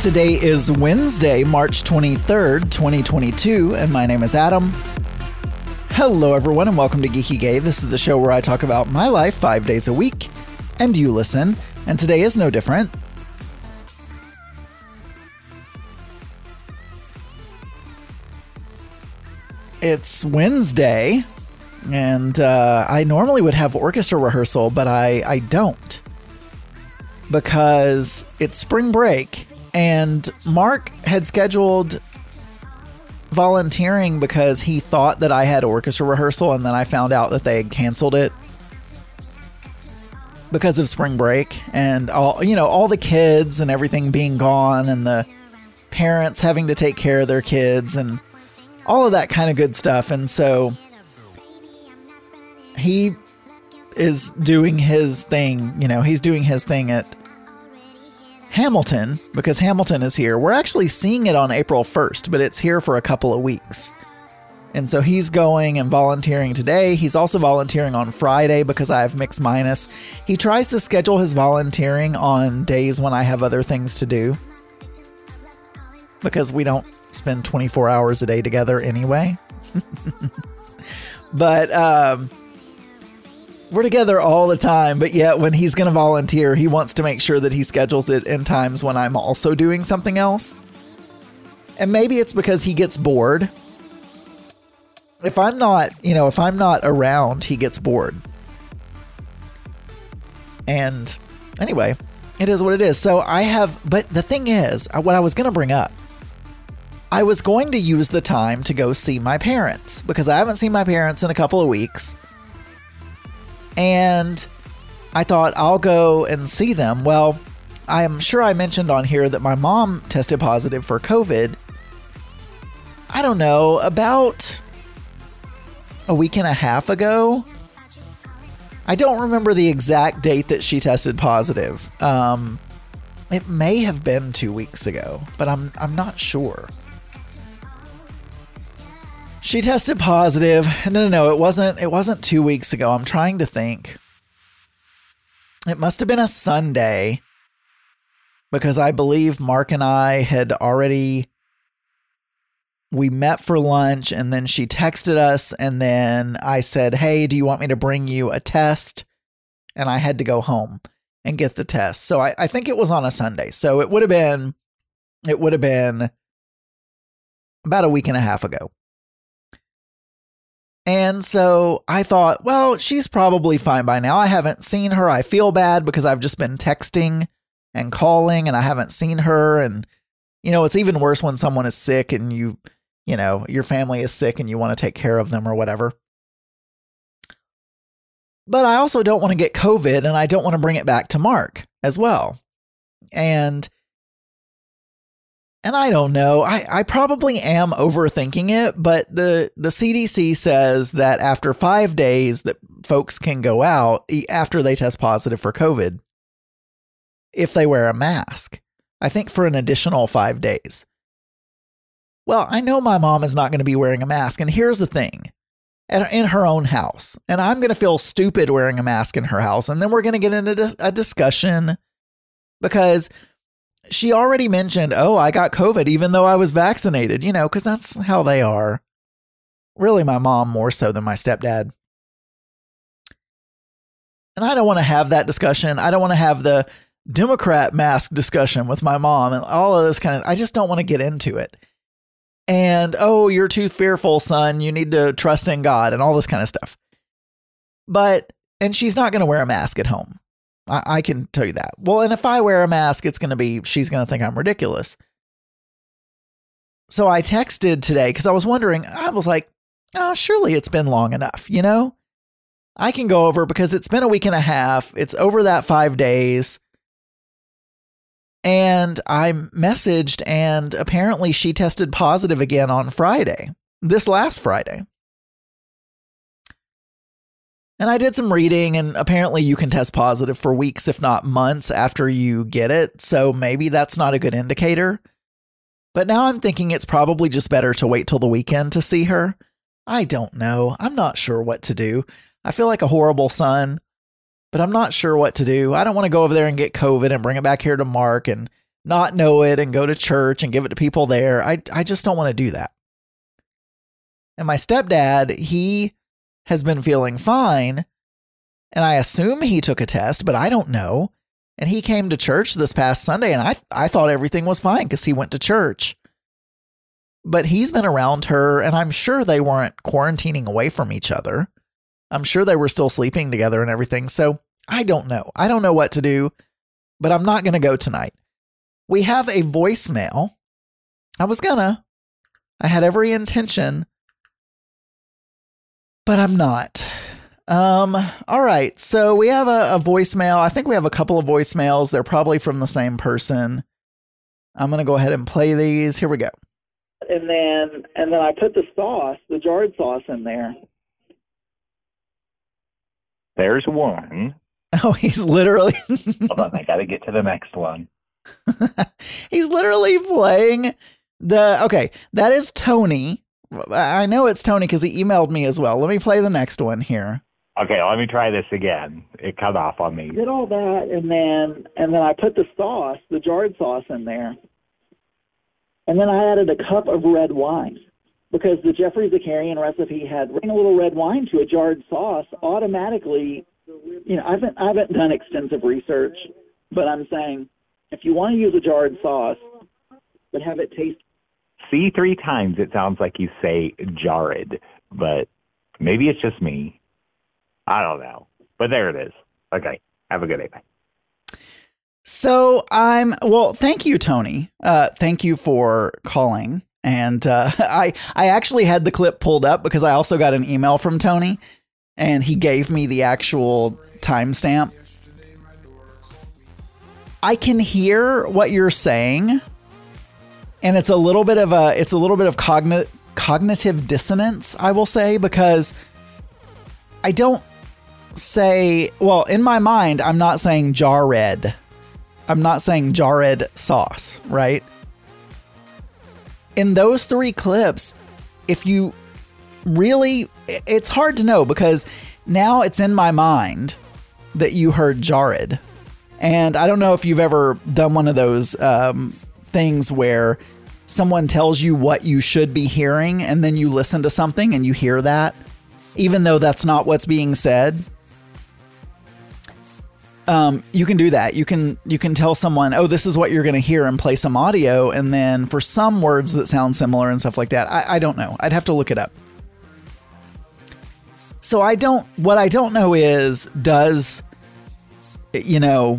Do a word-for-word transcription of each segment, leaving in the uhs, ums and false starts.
Today is Wednesday, March twenty-third, twenty twenty-two, and my name is Adam. Hello, everyone, and welcome to Geeky Gay. This is the show where I talk about my life five days a week, and you listen, and today is no different. It's Wednesday, and uh, I normally would have orchestra rehearsal, but I, I don't, because it's spring break. And Mark had scheduled volunteering because he thought that I had orchestra rehearsal, and then I found out that they had canceled it because of spring break and all, you know, all the kids and everything being gone and the parents having to take care of their kids and all of that kind of good stuff. And so he is doing his thing, you know, he's doing his thing at Hamilton, because Hamilton is here. We're actually seeing it on April first, but it's here for a couple of weeks. And so he's going and volunteering today. He's also volunteering on Friday because I have mixed minus. He tries to schedule his volunteering on days when I have other things to do, because we don't spend twenty-four hours a day together anyway. But, um... we're together all the time, but yet when he's going to volunteer, he wants to make sure that he schedules it in times when I'm also doing something else. And maybe it's because he gets bored. If I'm not, you know, if I'm not around, he gets bored. And anyway, it is what it is. So I have, but the thing is, what I was going to bring up, I was going to use the time to go see my parents, because I haven't seen my parents in a couple of weeks. And I thought I'll go and see them. Well, I'm sure I mentioned on here that my mom tested positive for COVID. I don't know, about a week and a half ago. I don't remember the exact date that she tested positive. Um, it may have been two weeks ago, but I'm I'm not sure. She tested positive. No, no, no, it wasn't, it wasn't two weeks ago. I'm trying to think. It must have been a Sunday, because I believe Mark and I had already, we met for lunch, and then she texted us, and then I said, hey, do you want me to bring you a test? And I had to go home and get the test. So I, I think it was on a Sunday. So it would have been, it would have been about a week and a half ago. And so I thought, well, she's probably fine by now. I haven't seen her. I feel bad because I've just been texting and calling, and I haven't seen her. And, you know, it's even worse when someone is sick and you, you know, your family is sick and you want to take care of them or whatever. But I also don't want to get COVID, and I don't want to bring it back to Mark as well. And And I don't know, I, I probably am overthinking it, but the, the C D C says that after five days that folks can go out after they test positive for COVID if they wear a mask, I think for an additional five days. Well, I know my mom is not going to be wearing a mask, and here's the thing, in her own house, and I'm going to feel stupid wearing a mask in her house, and then we're going to get into a discussion because she already mentioned, oh, I got COVID even though I was vaccinated, you know, because that's how they are. Really, my mom more so than my stepdad. And I don't want to have that discussion. I don't want to have the Democrat mask discussion with my mom and all of this kind of, I just don't want to get into it. And, oh, you're too fearful, son. You need to trust in God and all this kind of stuff. But, and she's not going to wear a mask at home. I, I can tell you that. Well, and if I wear a mask, it's going to be, she's going to think I'm ridiculous. So I texted today because I was wondering, I was like, oh, surely it's been long enough, you know? I can go over because it's been a week and a half. It's over that five days. And I messaged, and apparently she tested positive again on Friday, this last Friday. And I did some reading, and apparently you can test positive for weeks, if not months, after you get it. So maybe that's not a good indicator. But now I'm thinking it's probably just better to wait till the weekend to see her. I don't know. I'm not sure what to do. I feel like a horrible son, but I'm not sure what to do. I don't want to go over there and get COVID and bring it back here to Mark and not know it and go to church and give it to people there. I, I just don't want to do that. And my stepdad, he has been feeling fine. And I assume he took a test, but I don't know. And he came to church this past Sunday, and I I thought everything was fine because he went to church. But he's been around her, and I'm sure they weren't quarantining away from each other. I'm sure they were still sleeping together and everything. So I don't know. I don't know what to do, but I'm not going to go tonight. We have a voicemail. I was gonna. I had every intention, but I'm not. Um, all right. So we have a, a voicemail. I think we have a couple of voicemails. They're probably from the same person. I'm going to go ahead and play these. Here we go. And then, and then I put the sauce, the jarred sauce in there. There's one. Oh, he's literally. Hold on. I got to get to the next one. He's literally playing the. Okay. That is Tony. I know it's Tony because he emailed me as well. Let me play the next one here. Okay, let me try this again. It cut off on me. Did all that, and then and then I put the sauce, the jarred sauce in there. And then I added a cup of red wine because the Jeffrey Zakarian recipe had bring a little red wine to a jarred sauce automatically. You know, I haven't I haven't done extensive research, but I'm saying if you want to use a jarred sauce, but have it taste. See, three times it sounds like you say jarred, but maybe it's just me. I don't know. But there it is. Okay. Have a good day. Bye. So I'm, well, thank you, Tony. Uh, thank you for calling. And uh, I, I actually had the clip pulled up because I also got an email from Tony and he gave me the actual timestamp. I can hear what you're saying. And it's a little bit of a, it's a little bit of cogni- cognitive dissonance, I will say, because I don't say, well, in my mind, I'm not saying jarred. I'm not saying jarred sauce, right? In those three clips, if you really, it's hard to know because now it's in my mind that you heard jarred. And I don't know if you've ever done one of those um, things where someone tells you what you should be hearing and then you listen to something and you hear that, even though that's not what's being said. Um, you can do that. You can you can tell someone, oh, this is what you're going to hear and play some audio. And then for some words that sound similar and stuff like that, I, I don't know. I'd have to look it up. So I don't, what I don't know is, does, you know,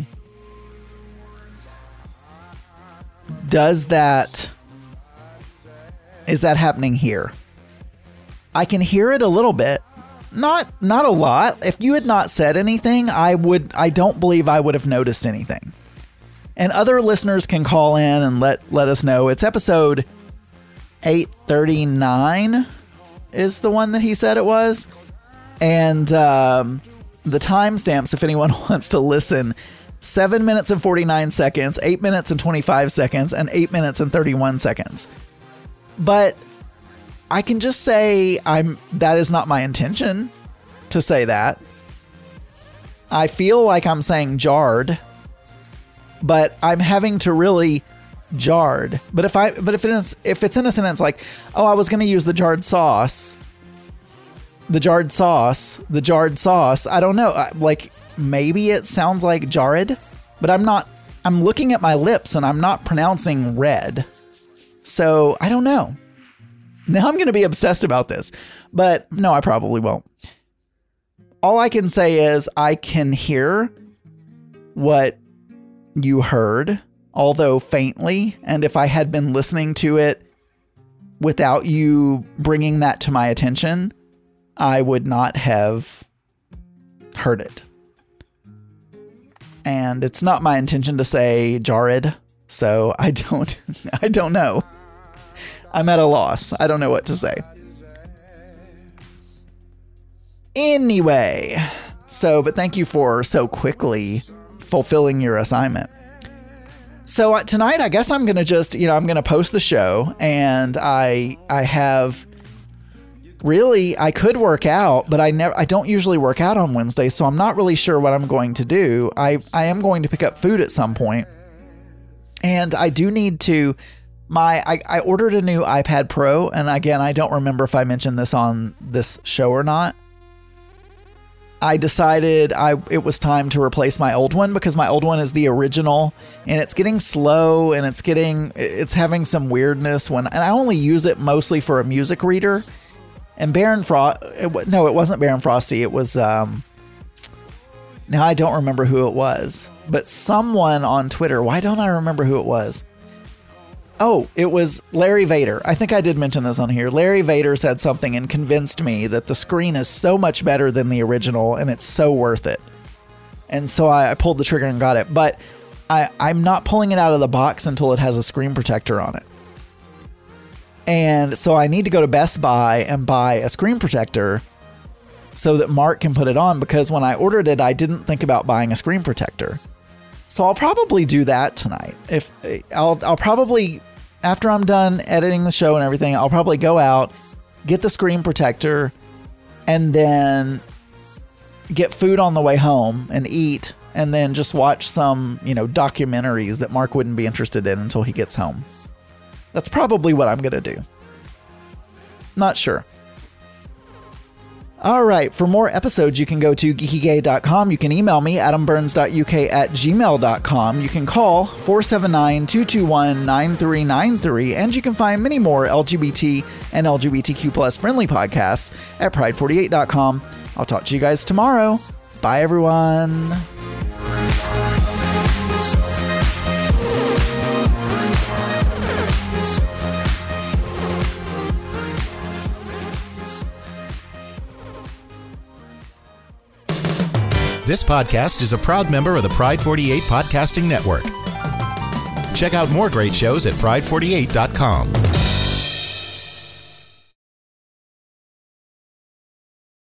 does that, is that happening here? I can hear it a little bit. Not not a lot. If you had not said anything, I would I don't believe I would have noticed anything. And other listeners can call in and let let us know. It's episode eight thirty-nine is the one that he said it was. And um, the timestamps, if anyone wants to listen, seven minutes and forty-nine seconds, eight minutes and twenty-five seconds, and eight minutes and thirty-one seconds. But I can just say I'm that is not my intention to say that. I feel like I'm saying jarred, but I'm having to really jarred. But if I but if it's if it's in a sentence like, oh, I was going to use the jarred sauce, the jarred sauce, the jarred sauce. I don't know. Like maybe it sounds like jarred, but I'm not. I'm looking at my lips and I'm not pronouncing red. So I don't know. Now I'm going to be obsessed about this, but no, I probably won't. All I can say is I can hear what you heard, although faintly. And if I had been listening to it without you bringing that to my attention, I would not have heard it. And it's not my intention to say jarred, so I don't, I don't know. I'm at a loss. I don't know what to say. Anyway, so, but thank you for so quickly fulfilling your assignment. So uh, tonight, I guess I'm going to just, you know, I'm going to post the show and I, I have really, I could work out, but I never, I don't usually work out on Wednesday. So I'm not really sure what I'm going to do. I, I am going to pick up food at some point. And I do need to, my, I, I ordered a new iPad Pro. And again, I don't remember if I mentioned this on this show or not. I decided I it was time to replace my old one because my old one is the original and it's getting slow and it's getting, it's having some weirdness when, and I only use it mostly for a music reader. And Baron Frost, it, no, it wasn't Baron Frosty. It was, um, now I don't remember who it was, but someone on Twitter, why don't I remember who it was? Oh, it was Larry Vader. I think I did mention this on here. Larry Vader said something and convinced me that the screen is so much better than the original and it's so worth it. And so I, I pulled the trigger and got it. But I, I'm not pulling it out of the box until it has a screen protector on it. And so I need to go to Best Buy and buy a screen protector so that Mark can put it on, because when I ordered it, I didn't think about buying a screen protector. So I'll probably do that tonight. If I'll, I'll probably, after I'm done editing the show and everything, I'll probably go out, get the screen protector, and then get food on the way home and eat, and then just watch some, you know, documentaries that Mark wouldn't be interested in until he gets home. That's probably what I'm going to do. Not sure. All right. For more episodes, you can go to geeky gay dot com. You can email me, adam burns dot u k at gmail dot com. You can call four seven nine, two two one, nine three nine three. And you can find many more L G B T and L G B T Q plus friendly podcasts at pride forty-eight dot com. I'll talk to you guys tomorrow. Bye, everyone. This podcast is a proud member of the Pride forty-eight Podcasting Network. Check out more great shows at pride forty-eight dot com.